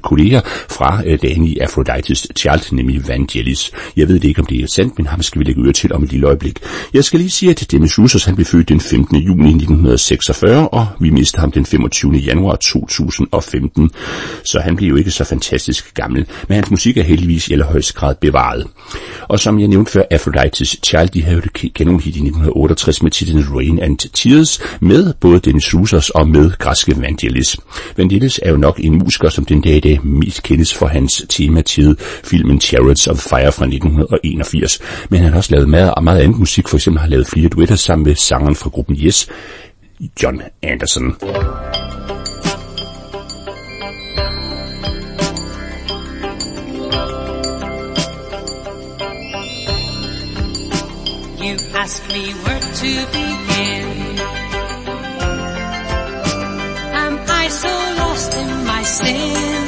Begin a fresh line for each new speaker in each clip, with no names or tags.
kolleger fra dagen i Aphrodite's Child, nemlig Vangelis. Jeg ved ikke, om det er sandt, men ham skal vi lægge øre til om et lille øjeblik. Jeg skal lige sige, at Demis Roussos, han blev født den 15. juni 1946, og vi mistede ham den 25. januar 2015. Så han blev jo ikke så fantastisk gammel, men hans musik er heldigvis i allerhøjeste grad bevaret. Og som jeg nævnte før, Aphrodite's Child, de havde jo et kanonhit i 1968 med titlen Rain and Tears, med både Demis Roussos og med græske Vangelis. Vangelis er jo nok en musiker, som den dag i dag mest kendes for hans tema til filmen Chariots of Fire fra 1981. Men han har også lavet meget andet musik, for eksempel har lavet flere duetter sammen med sangeren fra gruppen Yes, John Anderson.
You ask me where to begin. Am I so lost in my sin?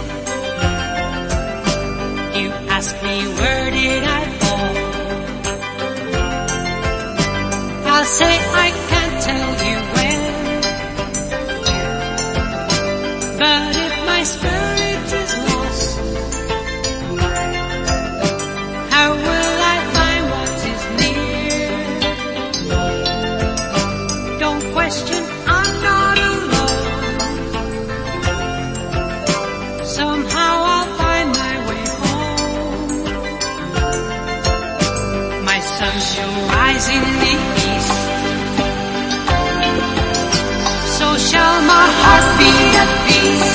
You ask me where did I fall? I'll say I can't tell you when. But if my spirit is lost, how will I find what is near? Don't question, I'm not alone. Somehow I'll find my way home. My sun shall rise in the east, so shall my heart be at peace.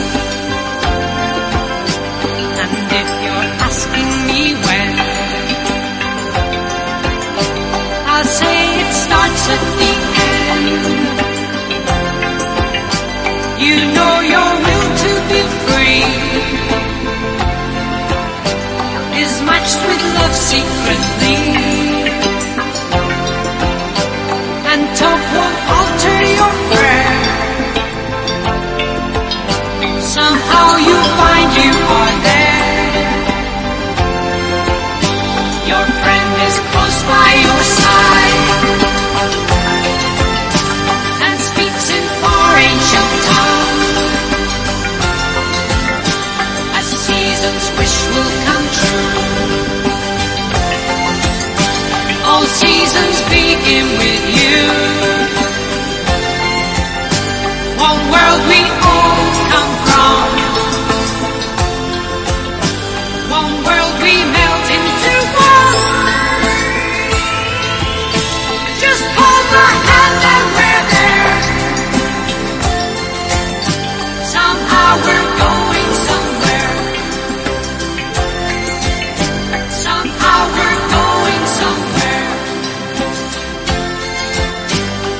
And if you're asking me when, I'll say it starts at the end. You know your will to be free is matched with love secretly, and talk won't alter your prayer. Somehow you find you are there. Your friend is close by your side and speaks in far ancient tongue. A season's wish will come true. All seasons begin with you. One world we all come from. One world we melt into one. Just hold my hand and we're there. Somehow we're going somewhere. Somehow we're going somewhere.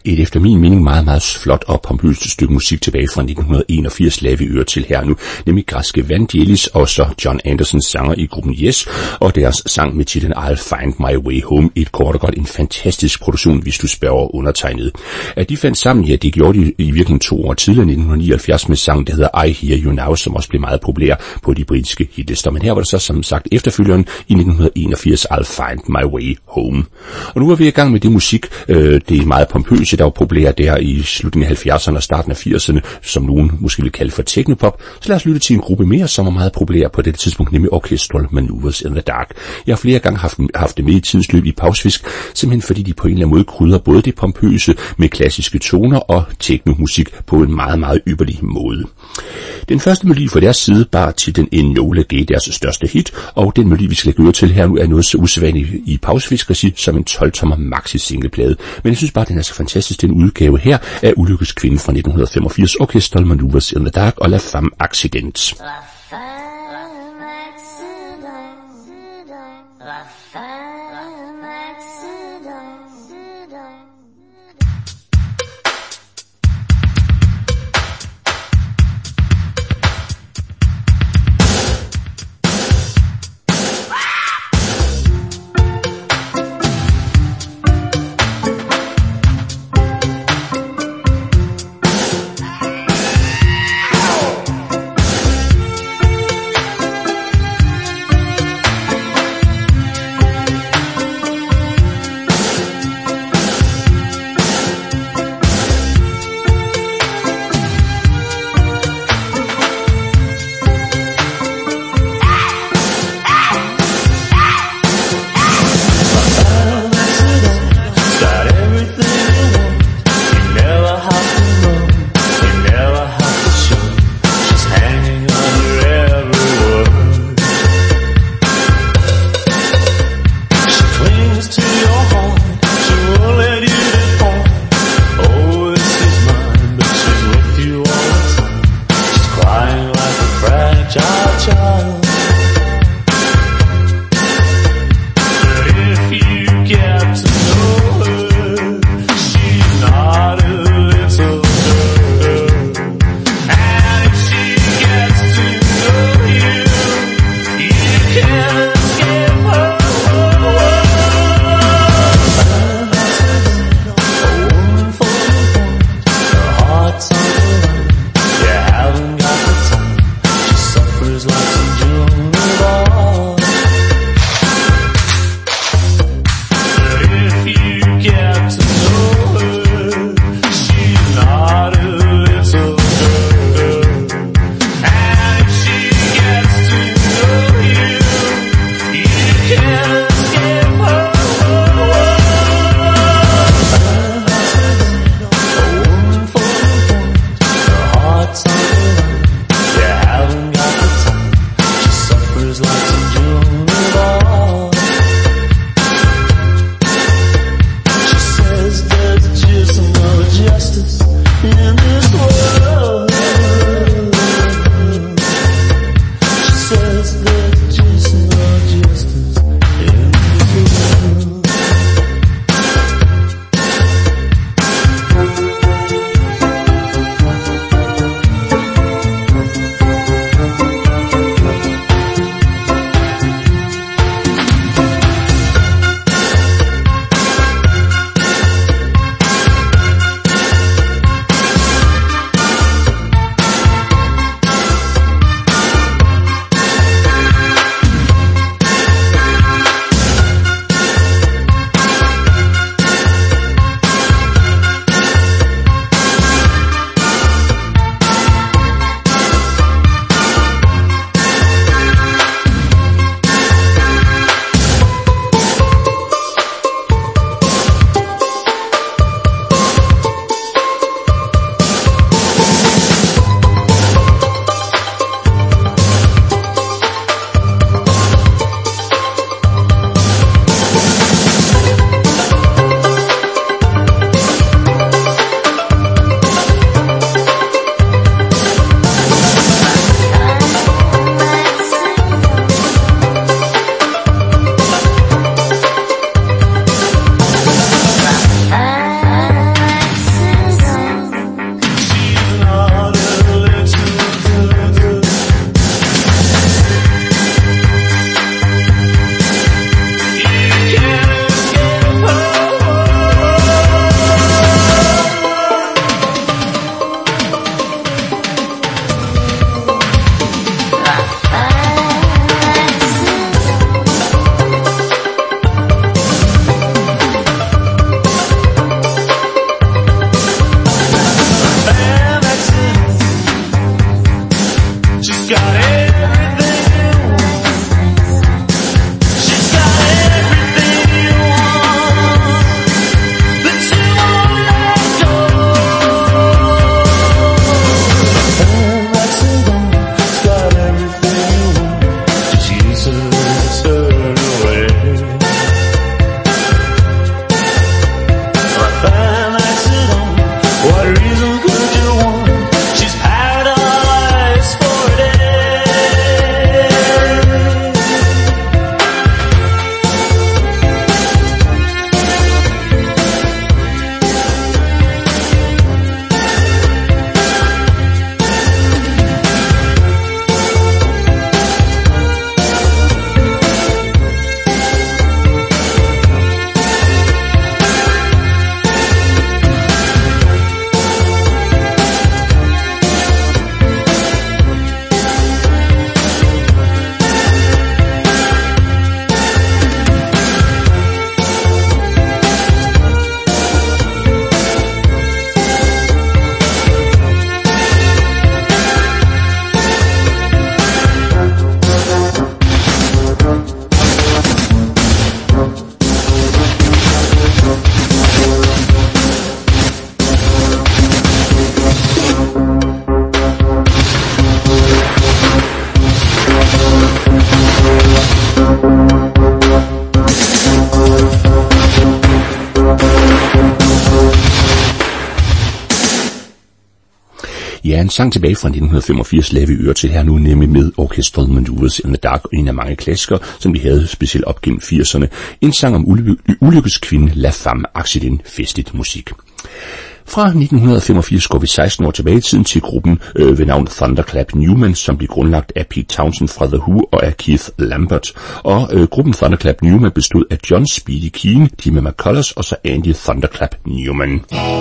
Et efter min mening meget, meget flot og pompøst stykke musik tilbage fra 1981 lagde vi øre til her nu, nemlig græske Vangelis og så John Andersons sanger i gruppen Yes, og deres sang med titlen I'll Find My Way Home. Et kort og godt en fantastisk produktion, hvis du spørger undertegnet. At de fandt sammen, ja, det gjorde de i virkeligheden 2 år tidligere, 1979, med sang, der hedder I Hear You Now, som også blev meget populær på de britiske hitlister. Men her var det så som sagt efterfølgeren i 1981, I'll Find My Way Home. Og nu er vi i gang med det musik, det er meget pompøse, der var populært der i slutningen af 70'erne og starten af 80'erne, som nogen måske vil kalde for technopop. Så lad os lytte til en gruppe mere, som var meget populær på det tidspunkt, nemlig Orchestral Maneuvers in the Dark. Jeg har flere gange haft det med i tidens løb i Pausfisk, simpelthen fordi de på en eller anden måde krydder både det pompøse med klassiske toner og technomusik på en meget, meget ypperlig måde. Den første melodi fra deres side bar til den Enola Gay, deres største hit, og den melodi, vi skal lægge øre til her nu, er noget så usædvanligt i Pausfisk-regi som en 12-tommer maxi-singleplade. Men jeg synes bare, den er så fantastisk, den udgave her af Ulykkeskvinden fra 1985, Orchestral Maneuvers in the Dark og La Femme Accident. Det er en sang tilbage fra 1985, lader vi øre til her nu, nemlig med Orchestral Maneuvers in the Dark, en af mange klassikere, som de havde specielt op gennem 80'erne. En sang om ulykkeskvinde La Femme Accident, festligt musik. Fra 1985 går vi 16 år tilbage i tiden til gruppen ved navn Thunderclap Newman, som blev grundlagt af Pete Townshend fra The Who og af Keith Lambert. Og gruppen Thunderclap Newman bestod af John Speedy Keen, Timmy McCullers og så Andy Thunderclap Newman.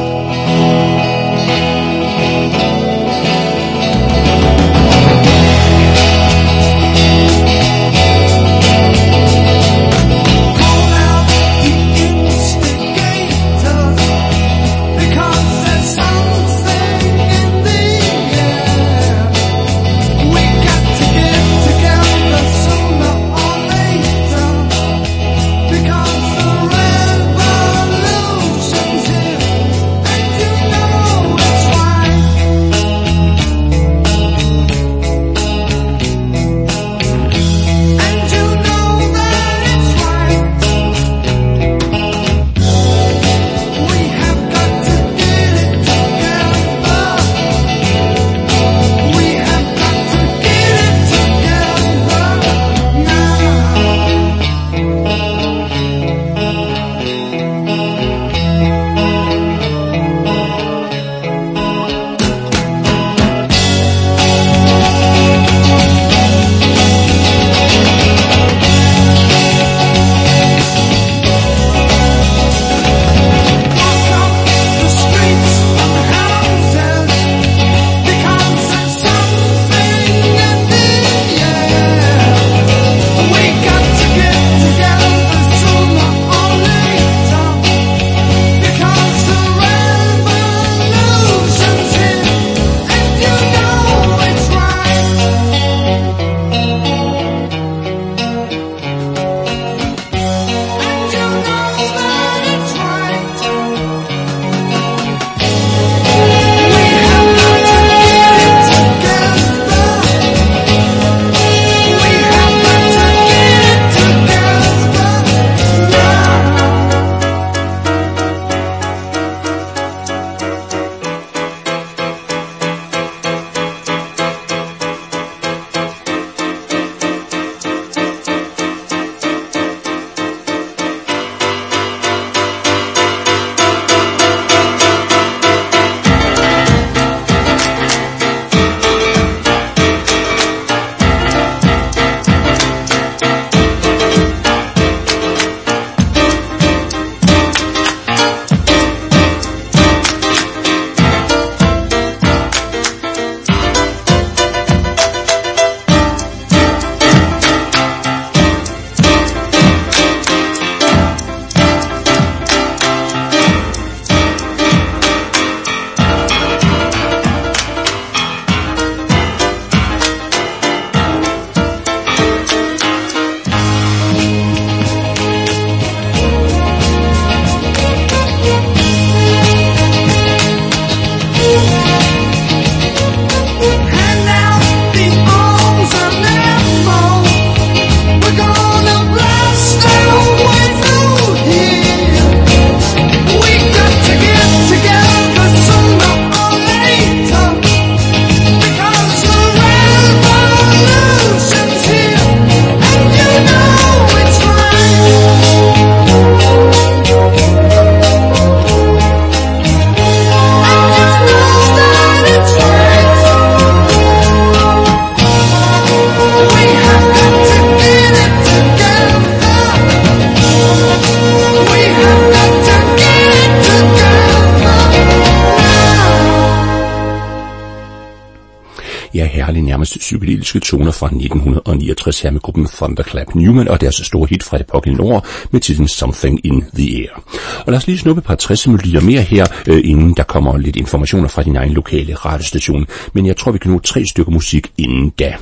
Ja, herlige nærmest psykedeliske toner fra 1969 her med gruppen Thunderclap Newman og deres store hit fra det pågældende år med titlen Something in the Air. Og lad os lige snuppe et par 60 melodier mere her, inden der kommer lidt informationer fra din egen lokale radiostation. Men jeg tror, vi kan nå 3 stykker musik inden da.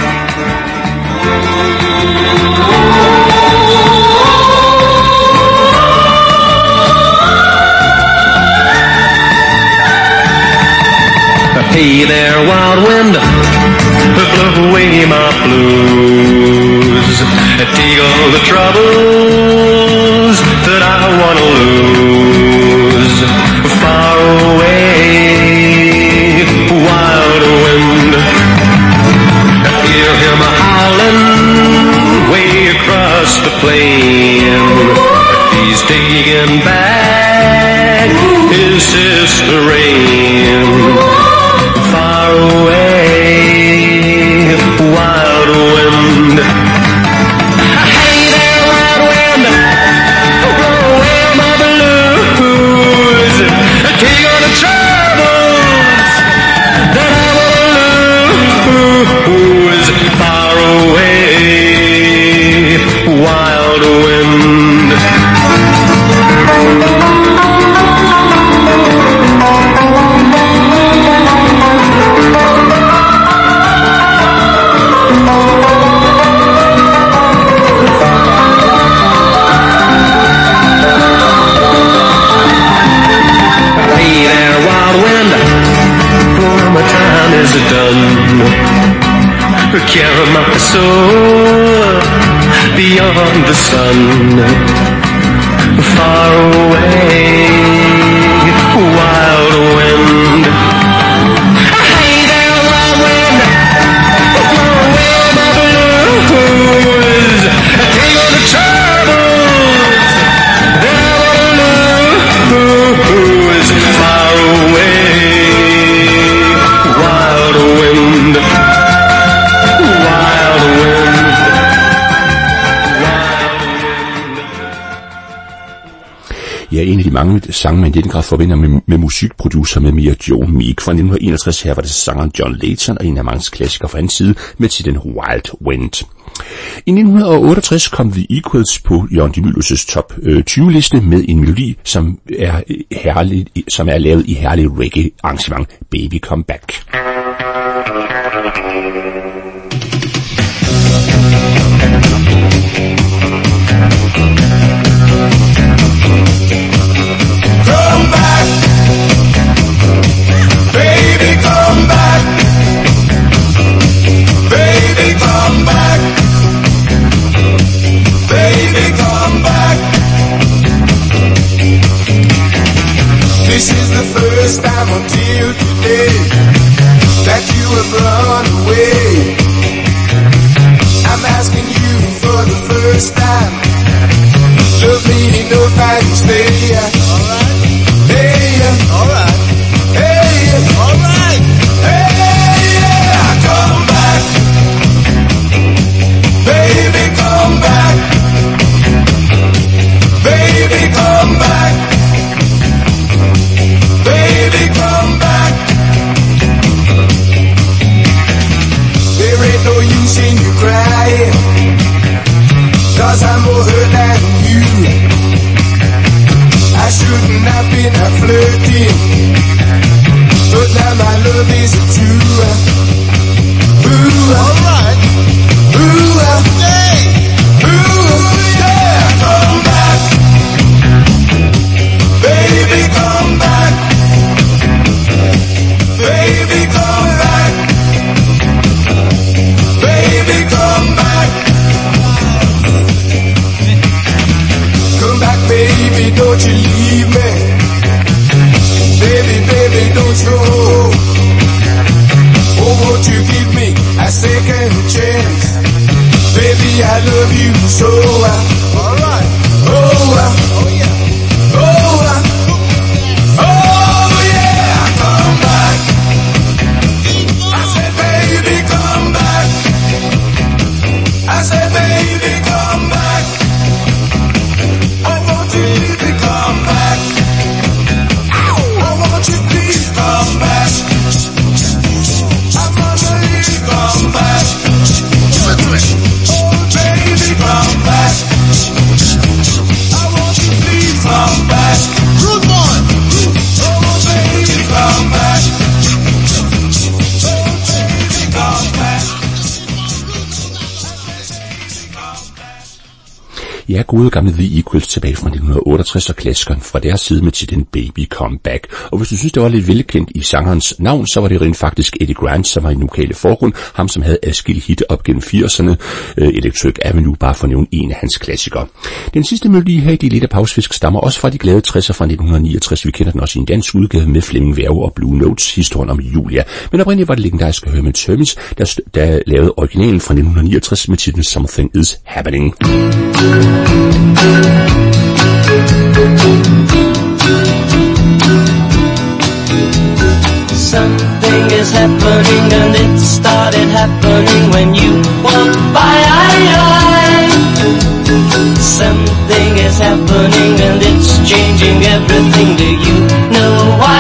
Hey there, wild wind, blow away my blues. Take all the troubles that I want to lose. Far away, wild playing. He's taking back his sister Rain. Far away, wild wind. Hey there, wild wind, blow away my blues. Take on the troubles that I wanna lose. Far away, wild wind. Carry my soul beyond the sun, far away, wild wind. Hey there, wild wind, blow away my blues. Take all the troubles that I wanna lose. Far away, wild wind.
Ja, en af de mange sange, man i den grad forbinder med musikproducer med Mia Jo Meek. Fra 1961 her var det sangeren John Layton, og en af mange klassikere fra hans side med titlen Wild Wind. I 1968 kom The Equals på Jørgen de Mylius' top 20-liste med en melodi, som er lavet i herlig reggae-arrangement, Baby Come Back.
Come back, baby, come back, baby, come back, baby, come back. This is the first time until today that you have run away. I'm asking you for the first time, love me enough and stay. Hey, alright. Hey, alright. Hey, yeah, come back. Baby, come back. Baby, come back. Baby, come back. There ain't no use in you crying, 'cause I'm more hurt than you. I shouldn't have been flirting, but now my love is true. Ooh, alright. Ooh, hey. Ooh, yeah, come back. Baby, come back. Baby, come back. Baby, come back. Come back, baby, don't you leave me. Baby, baby, don't you go. Oh, won't you give me a second chance? Baby, I love you so. Alright. Oh, yeah. Oh, yeah, come back. I said, baby, come back. I said, baby, come back. I want you to come back. I want you please come back. I want you to come back. Oh baby, come back. I want you please come back. Good boy. Oh baby, come back. Oh baby, come back.
Ja, gode gamle The Equals tilbage fra 1968 og klassikeren fra deres side med titlen Baby Come Back. Og hvis du synes, det var lidt velkendt i sangerens navn, så var det rent faktisk Eddie Grant, som var i den lokale forgrund. Ham, som havde adskillige hit op gennem 80'erne. Electric Avenue, bare for at nævne en af hans klassikere. Den sidste melodi her i De Lette Pausfisk stammer også fra de glade 60'er fra 1969. Vi kender den også i en dansk udgave med Flemming Werge og Blue Notes, historien om Julia. Men oprindeligt var det legendariske Herman Termis, der lavede originalen fra 1969 med titlen Something Is Happening.
Something is happening and it started happening when you walked by. Something is happening and it's changing everything. Do you know why?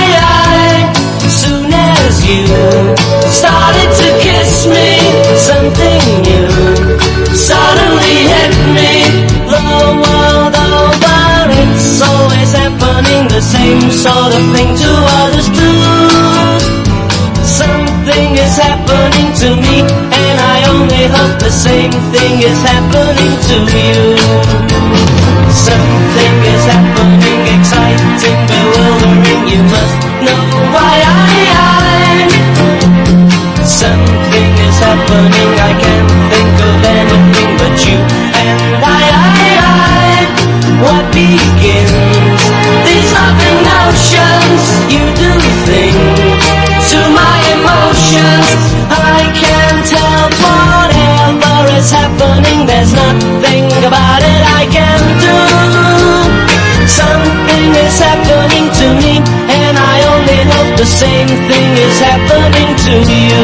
Soon as you started to kiss me, something new suddenly hit me. The world over, it's always happening, the same sort of thing to others too. Something is happening to me, and I only hope the same thing is happening to you. Something is happening, exciting, bewildering, you must know why. Something is happening, I can't think of anything but you and I. What begins these loving notions? You do things to my emotions. I can't help whatever is happening. There's nothing about it I can do. Something is happening to me, and I only hope the same thing is happening to you.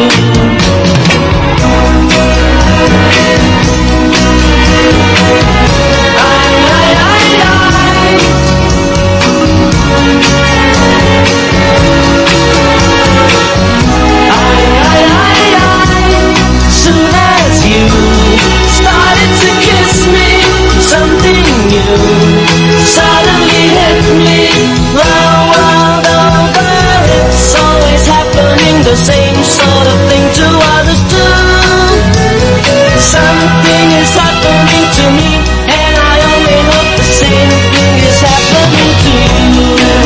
Soon as you started to kiss me, something new suddenly hit me. The world over, it's always happening, the same sort of thing to others too. Something is happening to me, and I only hope the same thing is happening to you.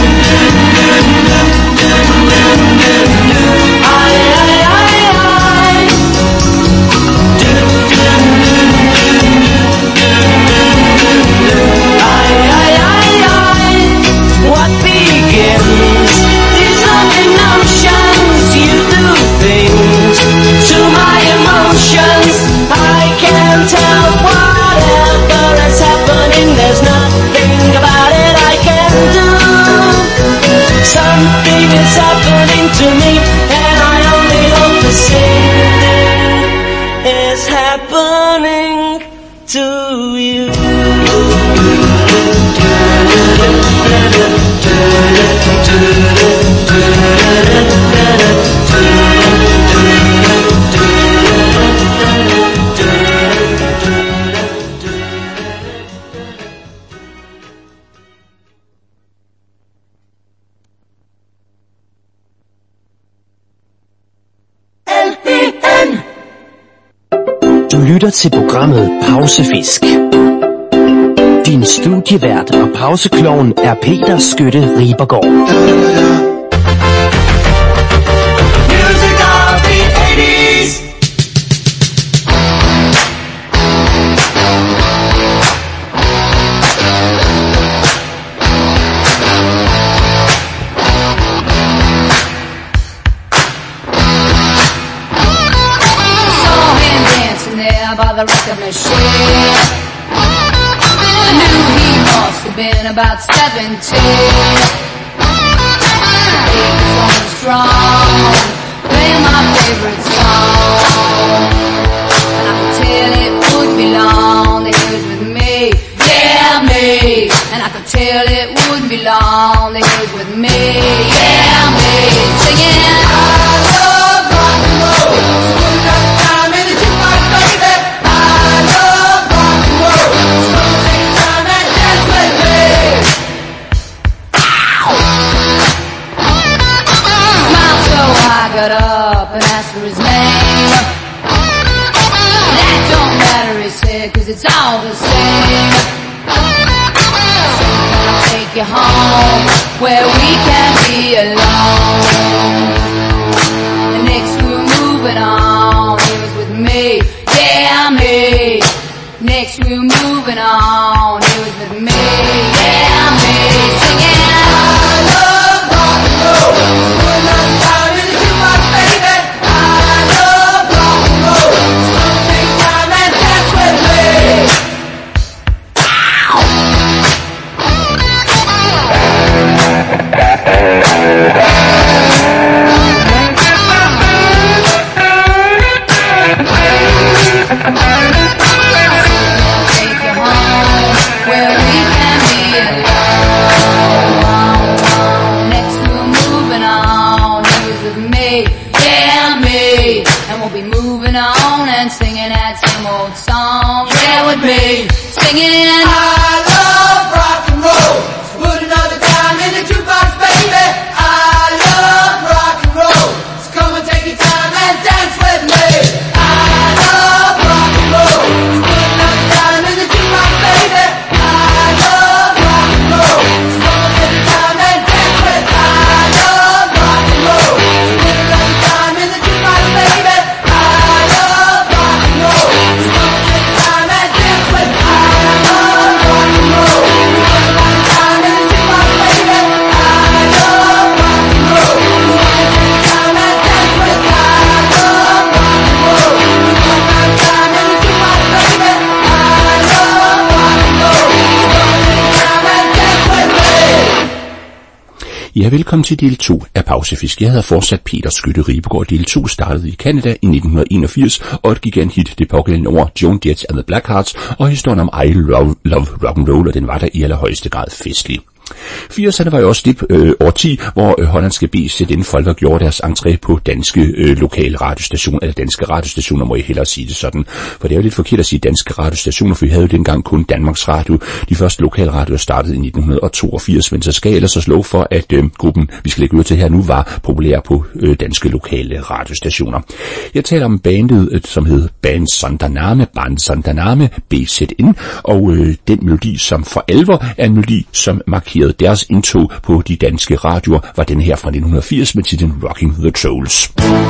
What begins these loving notions? You do things to my emotions. I can't tell whatever is happening. There's nothing about it I can do. Something is happening to me, and I only hope the same thing is happening to you.
Du lytter til programmet Pausefisk. Din studievært og pauseklovn er Peter Skytte Ribergaard.
Music of the 80s.
Saw him dancing there by the record machine. I knew he must have been about 17. He was going strong, playing my favorite song. And I could tell it wouldn't be long that he was with me, yeah me. And I could tell it wouldn't be long that he was with me, yeah me. Singing, I love rock and roll. One last time in the jukebox, baby. I love rock and roll. Take time and dance with me. Smiled so I got up and asked for his name. That don't matter, he said, 'cause it's all the same. So can I take you home where we can be alone? And next we were moving on, he was with me, yeah me. Next we were moving on, he was with me, yeah me. Singing, I love rock and roll. One last time in the jukebox, baby. I love rock and roll. Take time and dance with me. singing.
I love rock and roll. Put another dime in the jukebox, baby. I love rock and roll. So come and take your time and dance with me. I love rock and roll. Put another dime in the jukebox, baby. I love rock and roll. So come and take your time and dance with me. I love rock and roll. Put another dime in the jukebox, baby. I love rock and roll. So come and take your time and dance with me. I love rock and roll. Put another dime in the jukebox, baby. I love rock and roll. So come and take your time and dance with me. I love rock and roll. Put another dime in the jukebox, baby. I love rock and roll. So come and take your time and dance with me.
Ja, velkommen til del 2 af Pausefisk. Jeg hedder fortsat Peter Skytte Ribegaard. Del 2 startede i Canada i 1981, og et gigant-hit det pågældende år, Joan Jett and the Blackhearts, og historien om I Love Rock and Roll, og den var der i allerhøjeste grad festlig. 80'erne var jo også det årti, hvor hollandske BZN Folker gjorde deres entré på danske lokale radiostationer, eller danske radiostationer, må jeg hellere sige det sådan. For det er jo lidt forkert at sige danske radiostationer, for vi havde jo dengang kun Danmarks Radio. De første lokale radioer startede i 1982, men så skal jeg ellers så slå for, at gruppen, vi skal lægge ud til her nu, var populær på danske lokale radiostationer. Jeg taler om bandet, som hed Band Sondername, BZN, og den melodi, som for alvor er en melodi, som markerer deres indtog på de danske radioer, var den her fra 1980 med titlen Rocking the Trolls.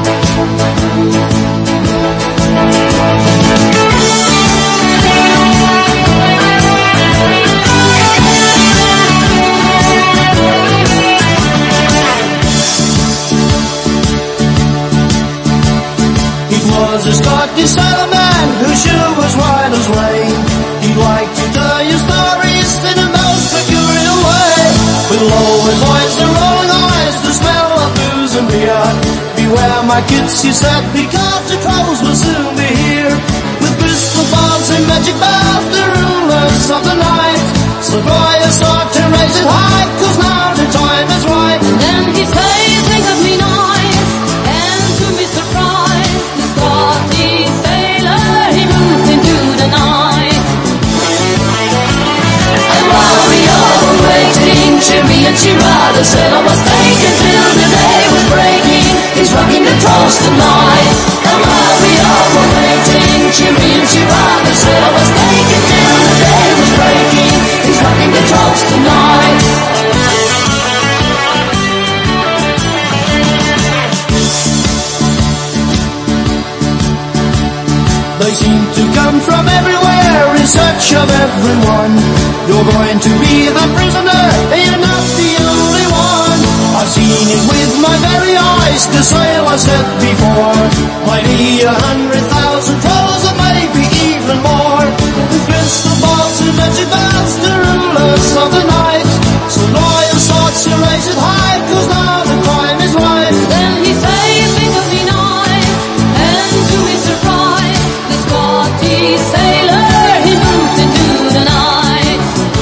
He was a Scottish settlement who sure was wide as rain. He'd like to tell you stories in a most peculiar way, with lowered voice and rolling eyes, the smell of booze and beer. Beware my kids, he said, because the trolls will soon be here, with crystal balls and magic bells, the rulers of the night. So draw your sword and raise it high, 'cause now the time is right.
And then he say, think of me nice, and to be surprised, the Scottish sailor, he moved into the night.
And while we all were waiting, cheery and cheera, the sailor was taken till the day was breaking. He's rocking the trolls tonight. And while we all were waiting, cheery and cheera, the sailor was taken till the day was breaking. He's rocking the trolls tonight. They seem to come from everywhere in search of everyone. You're going to be the prisoner, and you're not the only one. I've seen it with my very eyes, the sailor said before. Might be 100,000 trolls, or maybe even more. With crystal balls and magic bells, the rulers of the night. So draw your swords and raise it high, 'cause now the time is right.
Then he say, think of me nice, and to be surprised, the Scottish sailor, he moved into the night.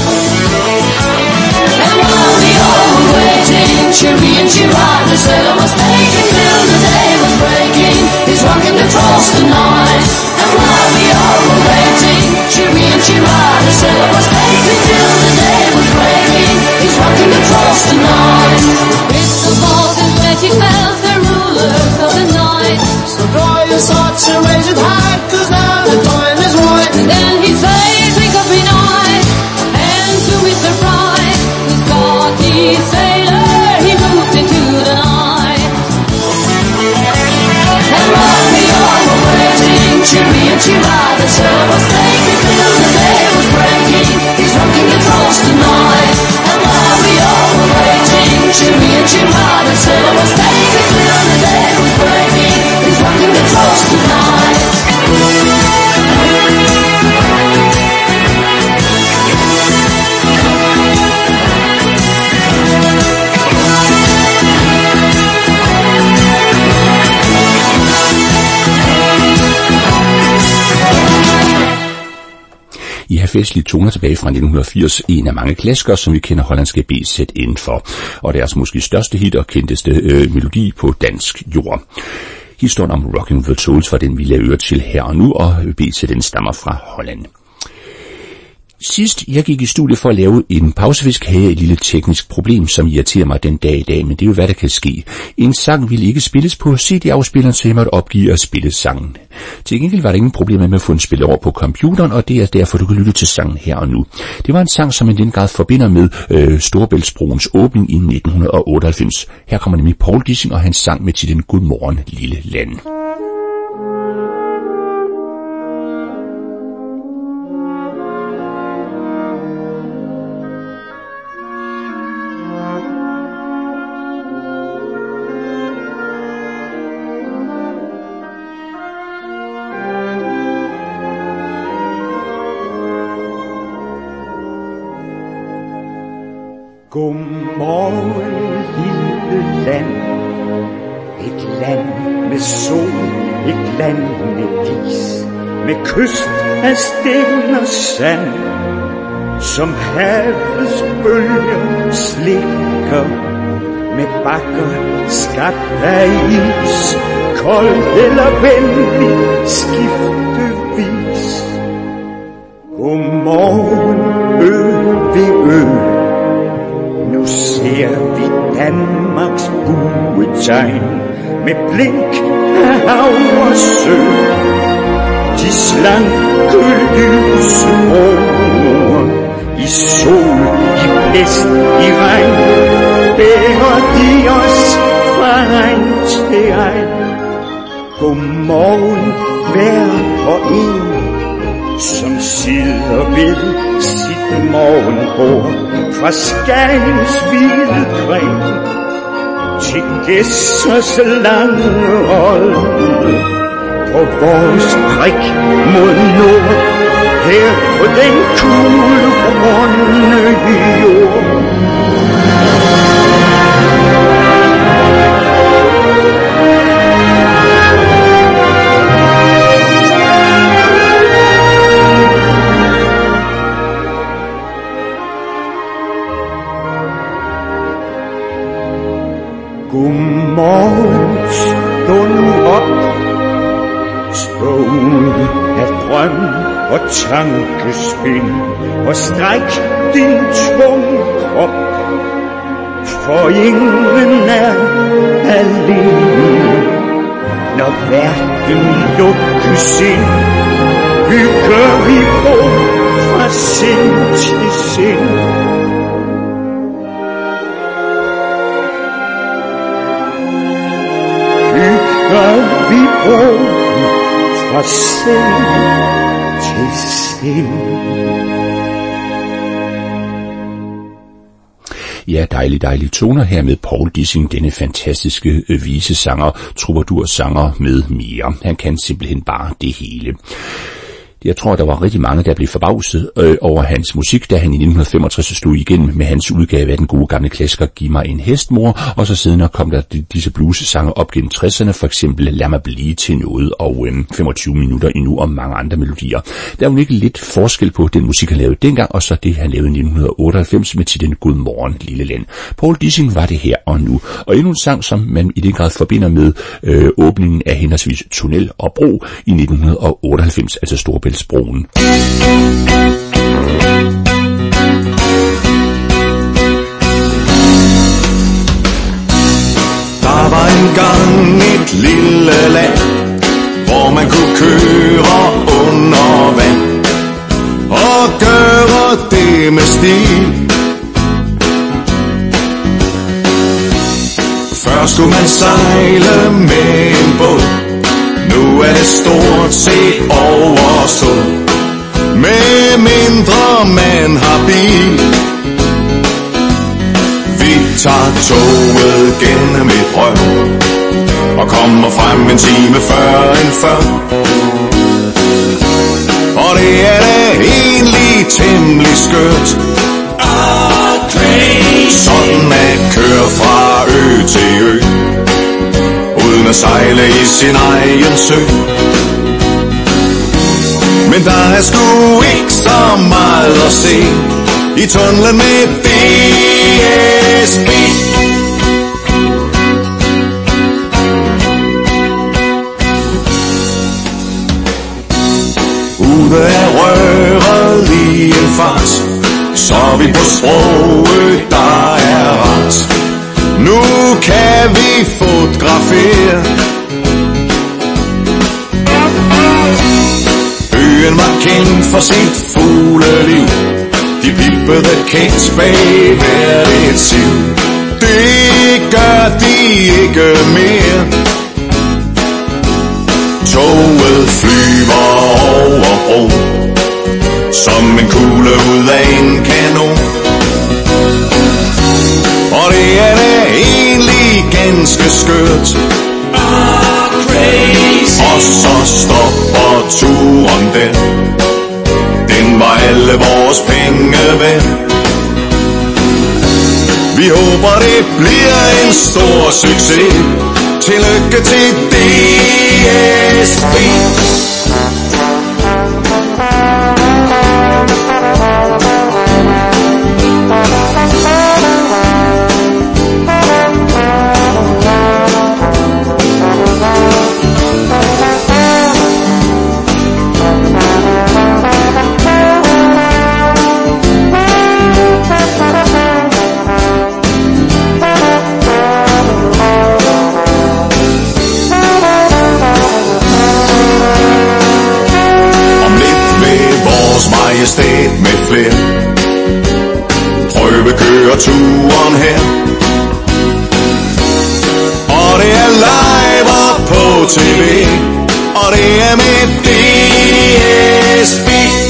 And while we all were waiting, cheery and cheera, the sailor was taken till the day was breaking. He's rocking the trolls tonight. And while we all were waiting, cheery and cheera, the sailor was taken till the day was breaking. He's rocking the trolls tonight.
Crystal balls and magic bells, the rulers of the night.
So draw your swords and raise it high, 'cause now the time is right.
And then he say, think of me nice, and to be surprised, the Scottish sailor, he moved into the night.
And while we all were waiting, cheery and cheera, the sailor was taken till the day was breaking. He's rocking the trolls tonight. And while we all were waiting, cheery and cheera, the sailor was taken till the day was breaking. He's rocking the trolls tonight.
I har festlige toner tilbage fra 1980, en af mange klassikere, som vi kender hollandske BZN for, og deres måske største hit og kendteste melodi på dansk jord. Historien om Rocking the Trolls var den, vi lader øre til her og nu, og BZN stammer fra Holland. Sidst jeg gik i studiet for at lave en pausefisk, havde jeg et lille teknisk problem, som irriterer mig den dag i dag, men det er jo hvad der kan ske. En sang ville ikke spilles på CD-afspilleren, så jeg måtte opgive at spille sangen. Til gengæld var der ingen problemer med at få den spillet over på computeren, og det er derfor, du kan lytte til sangen her og nu. Det var en sang, som i den grad forbinder med Storebæltsbroens åbning i 1998. Her kommer nemlig Paul Dissing og hans sang med titlen Godmorgen lille land.
Godmorgen, lille land. Et land med sol, et land med dis, med kyst af sten og sand, som havets bølger slikker, med bakker skabt af is, koldt eller venlig skiftevis. Godmorgen, ø ved ø. Nu ser vi Danmarks buetegn med blink af hav og sø. De slanke lyse broer i sol, i blæst, i regn, bærer de os fra regn til regn. Godmorgen hver og en, som sidder ved sit morgenbord, fra Skagens hvide gren til Gæssers lange hold. På vores prik mod nord, her på den kuglerunde jord. Godmorgen, stå nu op, skål af drøm og tankespind, og stræk din tvungne krop, for ingen er alene. Når verden lukkes ind, bygger vi bro fra sind til sind. Vi bor fra sind til sind.
Ja, dejlige toner her med Paul Dissing, denne fantastiske visesanger, troubadour-sanger med mere. Han kan simpelthen bare det hele. Jeg tror, der var rigtig mange, der blev forbavset over hans musik, da han i 1965 slog igennem med hans udgave af den gode gamle klassiker Giv mig en hestmor, og så siden kom der disse bluesanger op gennem 60'erne, for eksempel Lad mig blive til noget og 25 minutter endnu og mange andre melodier. Der er jo ikke lidt forskel på den musik, han lavede dengang, og så det, han lavede i 1998 med titlen Godmorgen lille land. Paul Dissing var det her og nu, og endnu en sang, som man i den grad forbinder med åbningen af henholdsvis tunnel og bro i 1998, altså Storebæltsbroen.
Der var engang et lille land, hvor man kunne køre under vand og gøre det med stil. Før skulle man sejle med en båd, nu er det stort set overstået, med mindre man har bil. Vi tager toget gennem et rør og kommer frem en time før end før. Og det er da egentlig temmelig skørt, sådan at køre fra ø til ø, uden at sejle i sin egen sø. Men der er sgu ikke så meget at se i tunnelen med DSB. Ude af røret lige en kvart, så er vi på sproget, der er ret. Nu kan vi fotografere. Øen var kendt for sit fugleliv. De pippede kendt bag hvert et siv. Det gør de ikke mere. Toget flyver over bro, som en kugle ud af en kanon. Og det er da egentlig ganske skørt. Og så stopper turen der. Den var alle vores penge værd. Vi håber det bliver en stor succes. Tillykke til DSB. Majestæt med flere. Prøve køre turen her. Og det er live og på TV. Og det er med DSB.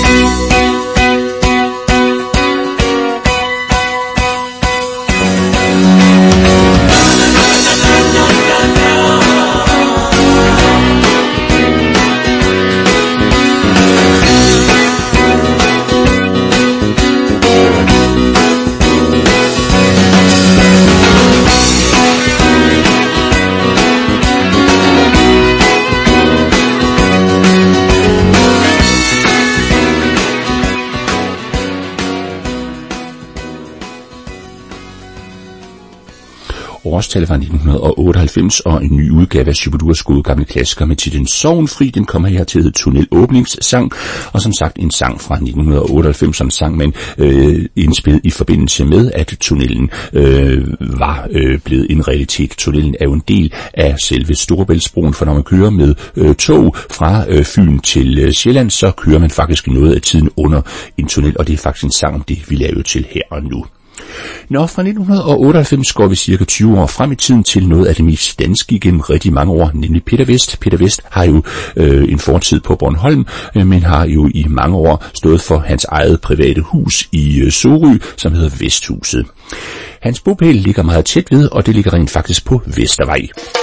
Årstallet var 1998, og en ny udgave af Shubidurs gode gamle klassiker med titlen Sorgenfri, den kommer her til tunnelåbningssang, og som sagt en sang fra 1998, som sang man indspillet i forbindelse med, at tunnelen var blevet en realitet. Tunnelen er jo en del af selve Storebæltsbroen, for når man kører med tog fra Fyn til Sjælland, så kører man faktisk noget af tiden under en tunnel, og det er faktisk en sang om det, vi laver til her og nu. Nå, fra 1998 går vi cirka 20 år frem i tiden til noget af det mest danske igennem rigtig mange år, nemlig Peter Vest. Peter Vest har jo en fortid på Bornholm, men har jo i mange år stået for hans eget private hus i Sorø, som hedder Vesthuset. Hans bopæl ligger meget tæt ved, og det ligger rent faktisk på Vestervej.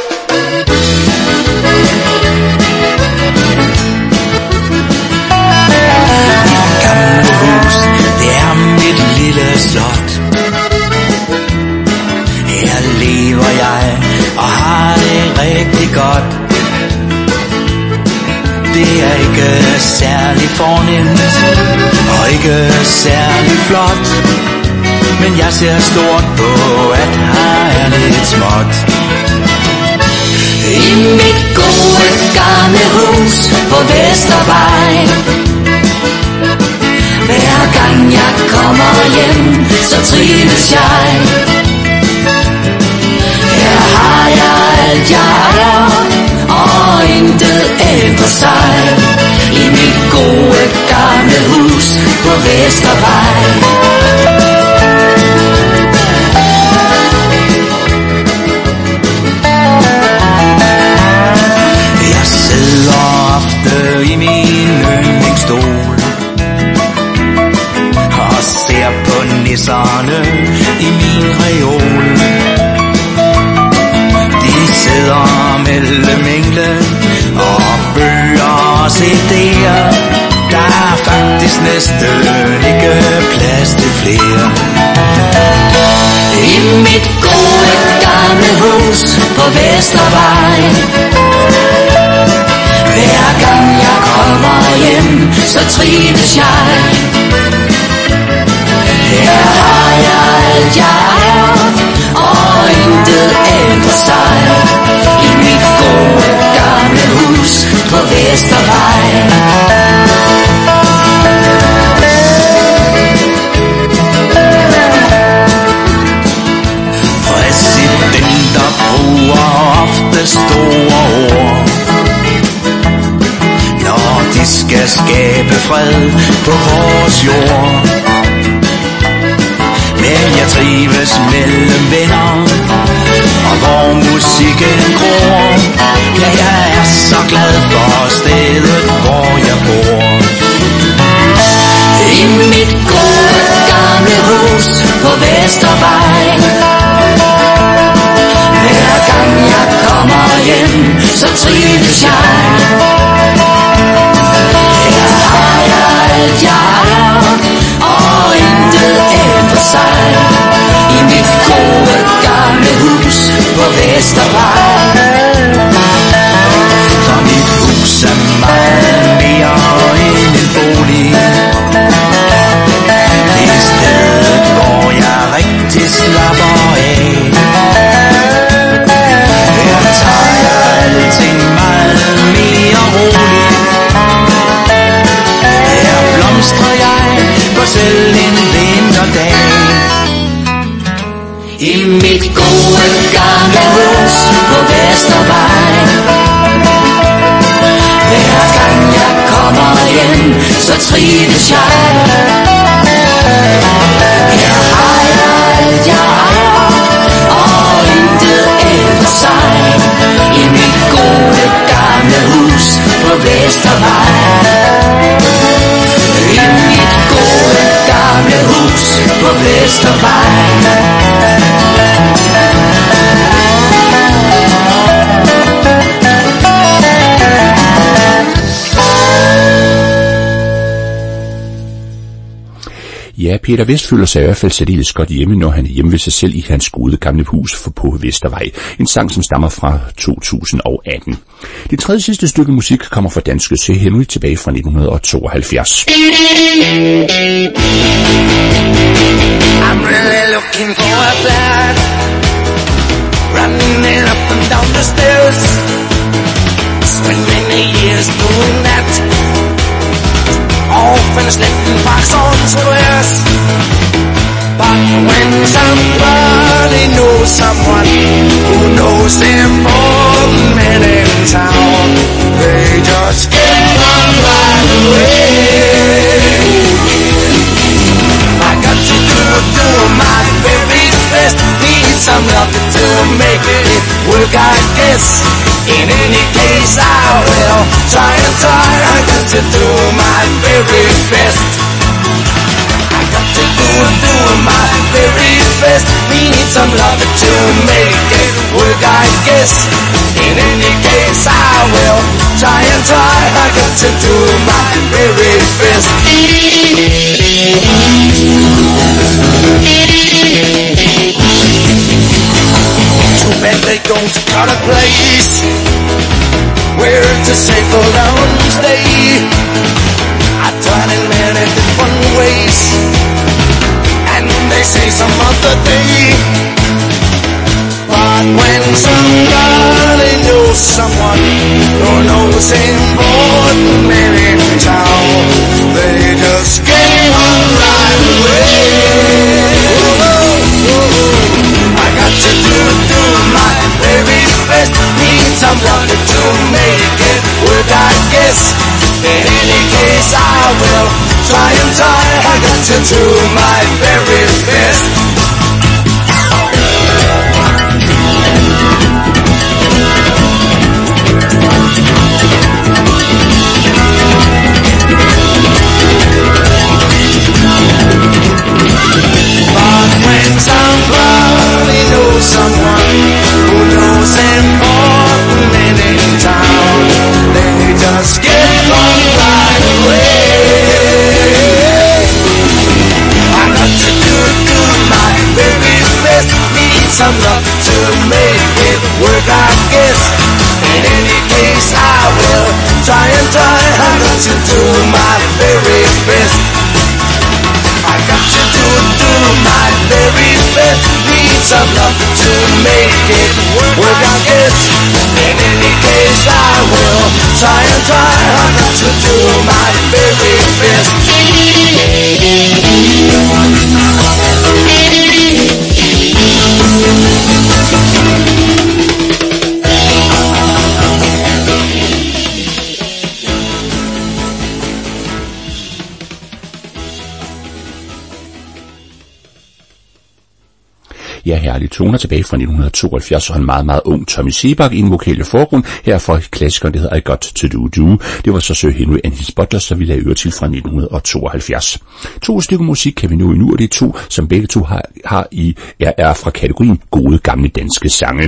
Gamle hus, det er mit lille slot. Her lever jeg og har det rigtig godt. Det er ikke særlig fornemt og ikke særlig flot, men jeg ser stort på, at her er lidt småt.
I mit gode gamle hus på Vestervej. Hver gang jeg kommer hjem, så trives jeg. Her har jeg alt jeg er, og intet ændrer sig. I mit gode gamle hus på Vestervej.
Jeg sidder ofte i min yndlingsstol og ser på nisserne i min reol. De sidder mellem engle og bøger og CD'er. Der er faktisk næsten ikke plads til flere.
I mit gode gamle hus på Vestervej. Hver gang jeg kommer hjem, så trives jeg. Her har jeg alt jeg er, og intet ændrer sig. I mit gode gamle hus på Vestervej.
slapper af. Her tager alting meget mere roligt. Her blomstrer jeg på selv en vinterdag. I mit gode gamle hus på Vestervej. Hver gang jeg kommer hjem, så trives jeg. Her har jeg alt jeg ejer, og intet ellers sig. I mit gode gamle hus på Vestervej. I mit gode gamle hus på Vestervej.
Ja, Peter Vest føler sig i hvert fald særdeles godt hjemme, når han er hjemme ved sig selv i hans gode gamle hus for på Vestervej. En sang, som stammer fra 2018. Det tredje sidste stykke musik kommer fra danske C. Henry tilbage fra 1972.
I'm really looking for a flat, running up and down the stairs. Spent many years doing that, often sleeping parks on squares. But when somebody knows someone who knows the important men in town, they just get on right away. I got to do my very best, need some love to make it work, I guess. In any case I will try and try. I got to do my very best. I got to do my very best. Need some love to make it work, I guess. In any case I will try and try. I got to do my very best. Too bad they don't got a place where to settle down and stay. I've tried in many different ways, and they say some other day. But when somebody knows someone who knows important men in town, they just get on right away. I got to do my very best. Need some love to make it work, I guess. In any case I will try and try. I got to do my very best. But when somebody knows someone who knows important men in town, they just get on right away. I got to do my very best. Need some love to make it work, I guess. In any case I will try and try. I got to do my very best. I got to do my very best. Need some love to make it work, I guess. In any case I will try and try. I got to do my very best.
Ja, herlige toner tilbage fra 1972, og en meget, meget ung Tommy Sebak i en vokale forgrund. Her fra klassikeren, det hedder I Got To Do. Det var så Sir Henry and His Butlers, der vi lagde øre til fra 1972. To stykker musik kan vi nå endnu, og det er to, som begge to er fra kategorien gode gamle danske sange.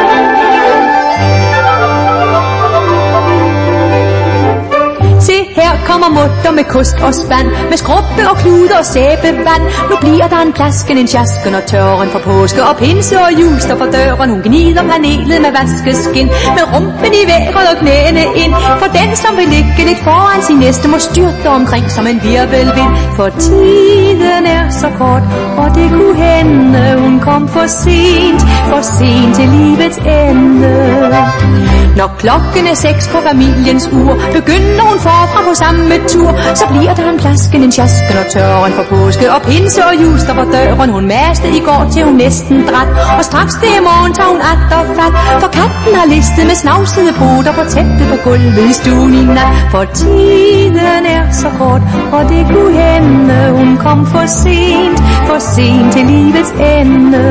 Se her
kommer mutter med kost og spand, med skrubbe og klude og sæbevand. Nu bliver der en plasken, en sjasken og tørren for påske og pinse og jul står for døren. Hun gnider panelet med vaskeskin, med rumpen i vejret og knæene ind. For den som vil ligge lidt foran sin næste må styrte omkring som en virvelvind. For tiden er så kort, og det kunne hende hun kom for sent til livets ende. Når klokken er 6 på familiens ur, begynder hun forfra på samme tur. Så bliver der en plasken, en sjasken og tørren for påske og pinse og jul står for døren. Hun maste i går til hun næsten dræt, og straks det i morgen tager hun atter fat. For katten har listet med snavsede poter på tæppet på gulvet i stuen i nat. For tiden er så kort, og det kunne hende hun kom for sent til livets ende.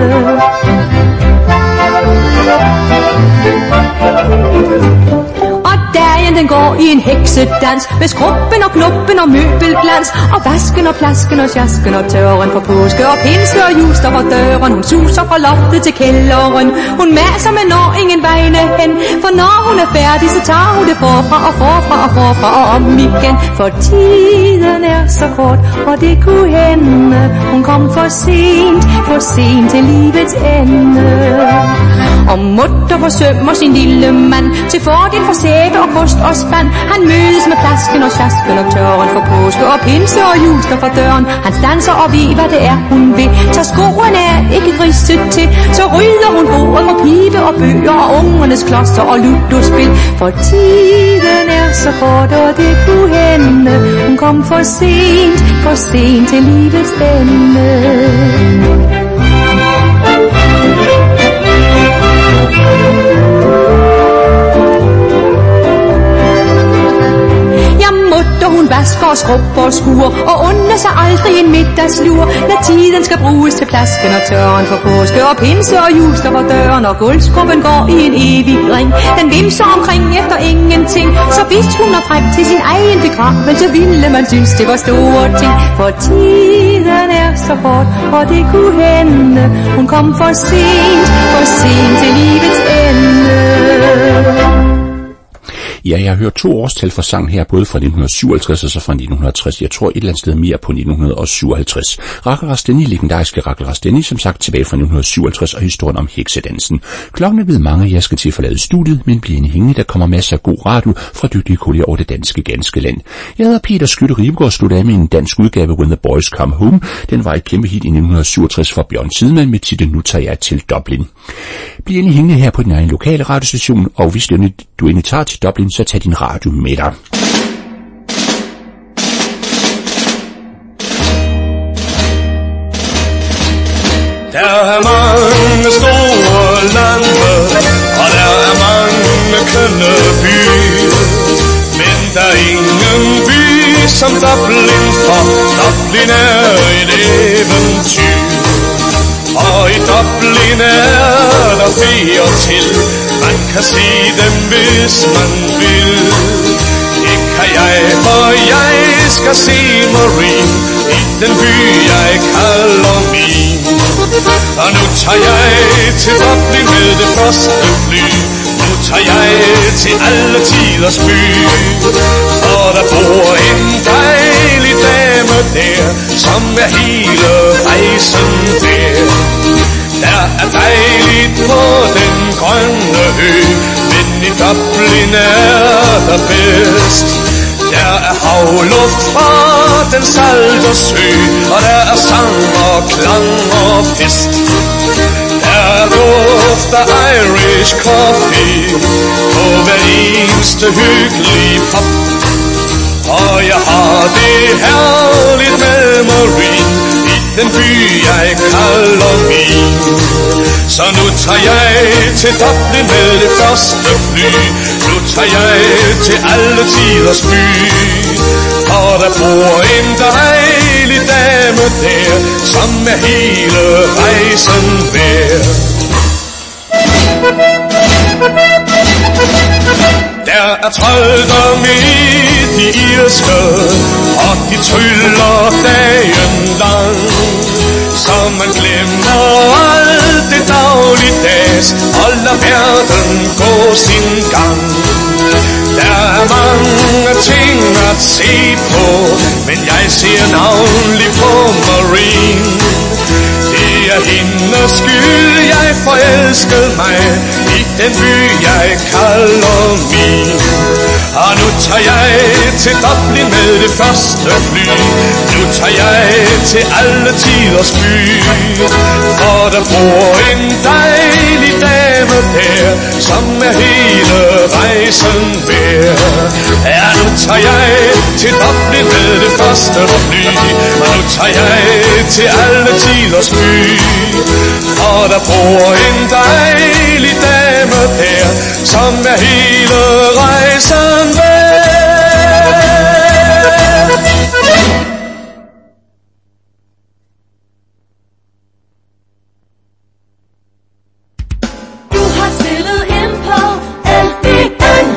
Og dagen den går i en heksedans, med skrubben og knuppen og møbelglans, og vasken og plasken og sjasken og tørren for påske og pinse og jul står for døren. Hun suser fra loftet til kælderen, hun maser men når ingen vegne hen. For når hun er færdig, så tager hun det forfra og om igen. For tiden er så kort, og det kunne hende hun kom for sent til livets ende. Og mutter forsømmer sin lille mand til fordel for sæbe og kost og spand. Han mødes med flasken og sjasken og tørren for påske og pinse og jul står for døren. Han standser og ved hvad det er hun vil. Så skoen er ikke griset til, så rydder hun bordet for pibe og bøger og ungernes klodser og ludospil. For tiden er så kort, og det kunne hende hun kom for sent til livets ende. Hun vasker og skrubber og skuer og under sig aldrig en middagslur. Når tiden skal bruges til plasken og tørren for påske og pinse og jul står for døren, og gulvskrubben går i en evig ring. Den vimser omkring efter ingenting, så vidst hun når frem til sin egen begravelse, ville man synes det var store ting. For tiden er så kort, og det kunne hende hun kom for sent til livets ende.
Ja, jeg har hørt 2 årstal for sang her, både fra 1957 og så fra 1960. Jeg tror et eller andet sted mere på 1957. Rachel Rasteni, legendariske Rachel Rasteni, som sagt tilbage fra 1957, og historien om heksedansen. Klokken er blevet mange, jeg skal til at forlade studiet, men bliver en hængende, der kommer masser af god radio fra dygtige kolleger over det danske ganske land. Jeg hedder Peter Skytte Ribegaard, slutte af med en dansk udgave, When the Boys Come Home. Den var et kæmpe hit i 1967 for Bjørn Tidemand med titlen Nu tager jeg til Dublin. Bliv endelig hængende her på din egen lokale radiostation, og hvis du endelig tager til Dublin, så tag din radio med dig.
Der er mange store lande, og der er mange kønne byer, men der er ingen by som Dublin, for Dublin er et eventyr. Og i Dublin er der flere til, man kan se dem hvis man vil. Det kan jeg, for jeg skal se Marine i den by jeg kalder min. Og nu tager jeg til Dublin med det første fly, nu tager jeg til alle tiders by. Og der bor en dejlig dame der, som er hele rejsen der. Der er dejligt på den grønne ø, men i Dublin er der bedst. Der er havluft fra den salte sø, og der er sang og klang og fest. Der er duft af Irish coffee på hver eneste hyggelige pop. Og jeg har det herligt med Marine i den by jeg kalder min. Så nu tager jeg til Dublin med det første fly, nu tager jeg til alle tiders by. Og der bor en dejlig dame der, som er hele rejsen værd. Der er trolddom i de irske, og de tryller dagen lang, så man glemmer alt det dagligdags og lader verden gå sin gang. Der er mange ting at se på, men jeg ser navnlig på Maureen. Det er hendes skyld, jeg forelskede mig i den by, jeg kalder min. Og nu tager jeg til Dublin med det første fly. Nu tager jeg til alle tiders by. For der bor en dejlig dame der, som er hele rejsen værd. Ja, nu tager jeg til Dublin med det første fly. Og nu tager jeg til alle tiders by. For der bor en dejlig dame der, som er hele rejsen værd.
Du har stillet ind på LBN.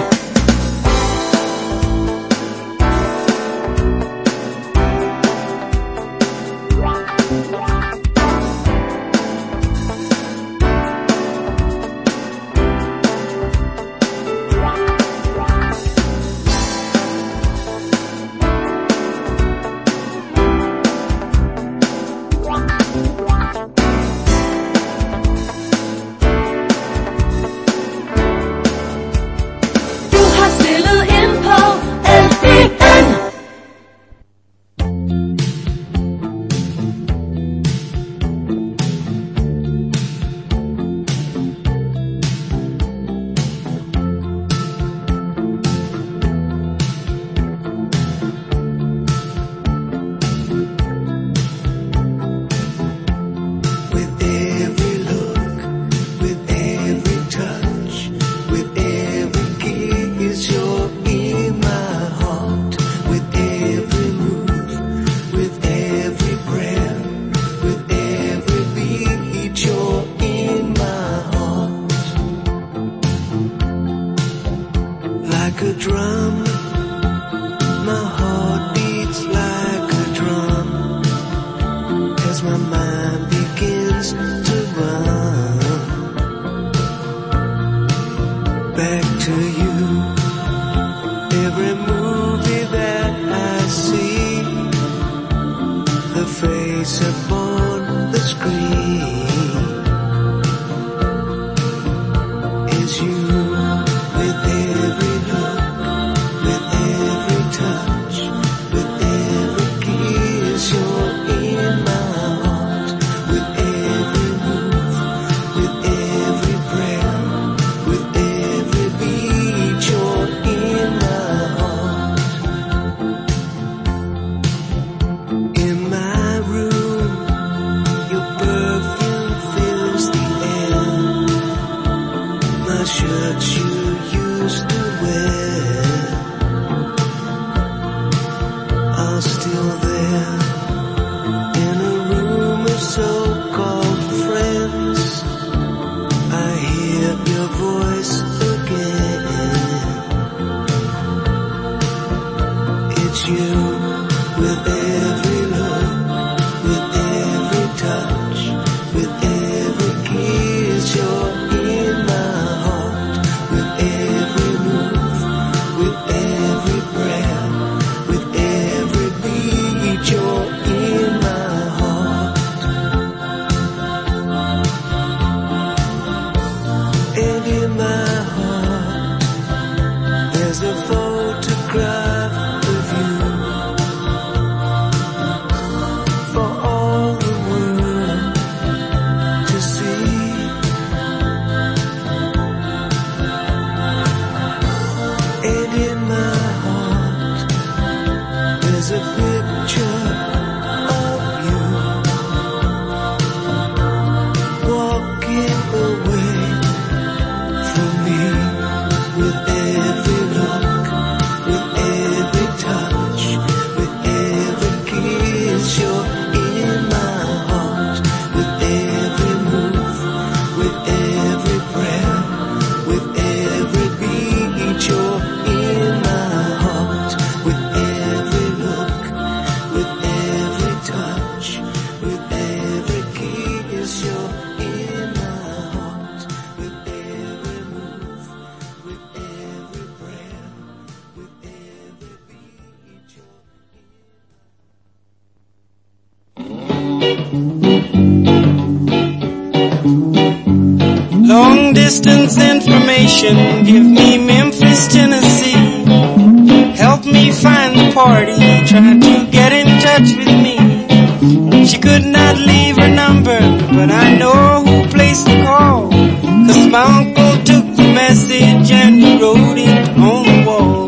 Long distance information, give me Memphis, Tennessee. Help me find the party, try to get in touch with me. She could not leave her number, but I know who placed the call, 'cause my uncle took the message and he wrote it on the wall.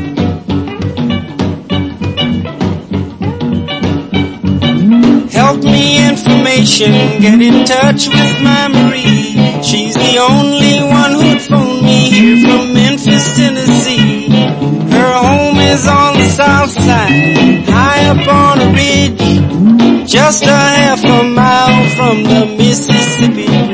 Help me information, get in touch with my Marie. She's the only one who'd phone me here from Memphis, Tennessee. Her home is on the south side, high up on a ridge, just a half a mile from the Mississippi.